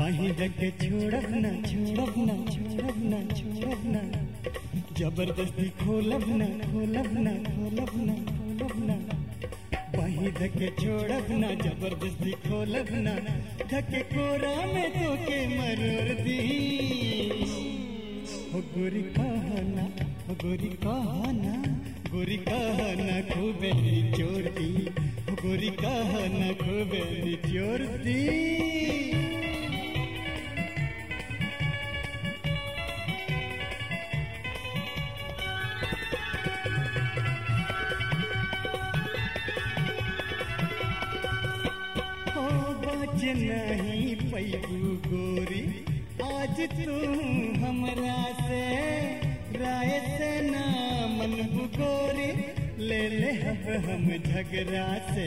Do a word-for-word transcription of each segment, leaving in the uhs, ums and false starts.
बाही धके छोड़ब ना छोड़ब ना छोड़ब ना छोड़ब ना जबरदस्ती खोलब ना खोलब ना खोलब ना खोलब ना बाही धके छोड़ब ना जबरदस्ती खोलब ना धके कोरा में तो के मरोड़ दी हो गोरी कहना हो गोरी कहना गोरी कहना खूबे निचोड़ दी हो गोरी कहना खूबे निचोड़ दी नहीं पैबू गोरी आज तू हमरा से राय से ना मनबू गोरी ले ले अब हम झगड़ा से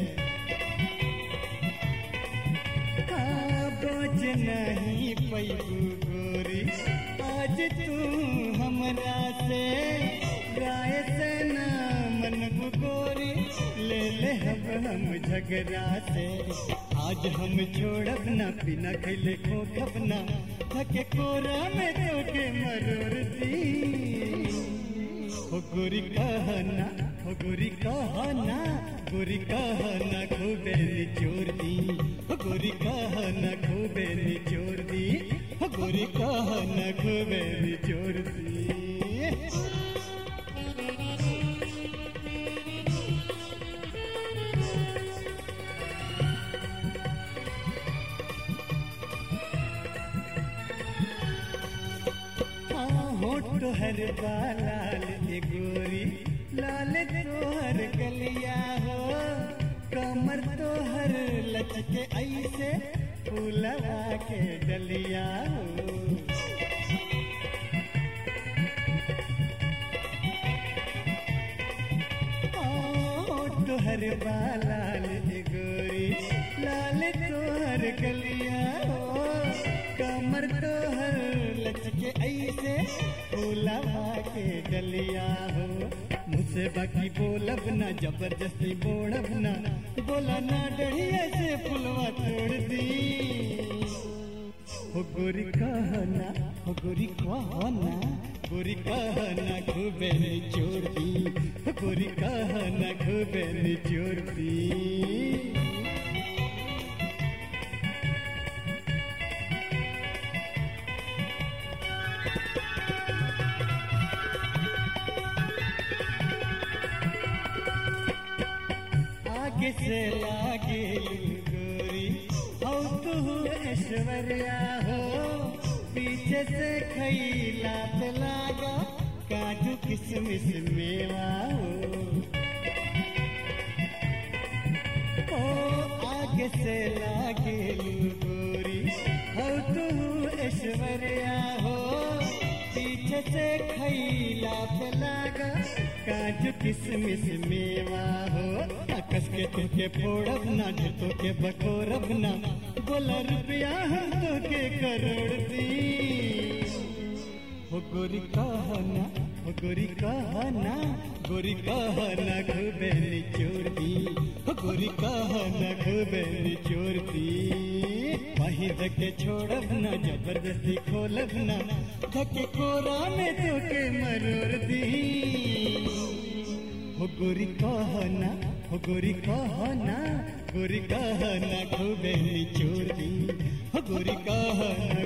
बच नहीं पैबू गोरी आज तू हमरा से राय से ना मनबू गोरी ले ले अब हम झगड़ा से आज हम छोड़ब ना बिना खैले खोखब ना थके कोरा में तो के मरोड़ दी हो गोरी कहना हो गोरी कहना गोरी कहना खूबे निचोड़ दी हो गोरी कहना खूबे निचोड़ दी हो गोरी कहना खूबे निचोड़ दी तोहर बालाल ए गोरी लाल तोहर गलिया हो कमर तोहर लचके ऐसे फूलवा के डलिया हो तोहर बालाल ए गोरी लाल तोहर गलिया हो कमर तोहर लचके ऐसे फूलवा के डलिया हो मुझसे बाकी बोलब ना जबरदस्ती बोड़ब ना बोला ना डरिया से फुलवा तोड़ दी हो गोरी कहना हो गोरी कहना गोरी कहना खूबे निचोड़ दी हो गोरी कहना खूबे निचोड़ दी से लागे गोरी हो तू ऐश्वर्या हो पीछे से खैला पे लागा काजू किसमिस मेवा हो ओ आगे से लागे गोरी हो तू ऐश्वर्या हो पीछे से खैला पे लागा काजू किसमिस मेवा हो कस के तुके फोड़ब ना तो के बकोरब ना बोला रुपया हम तो के करोड़ दी हो गोरी कहना हो गोरी कहना गोरी कहना खूबे निचोड़ दी हो गोरी कहना खूबे निचोड़ दी वही धके छोड़ब ना जबरदस्ती खोलब ना धके कोरा में तो के मरोड़ दी हो गोरी कहना हो गोरी कहना गोरी कहना खूबे निचोड़ दी हो गोरी कहना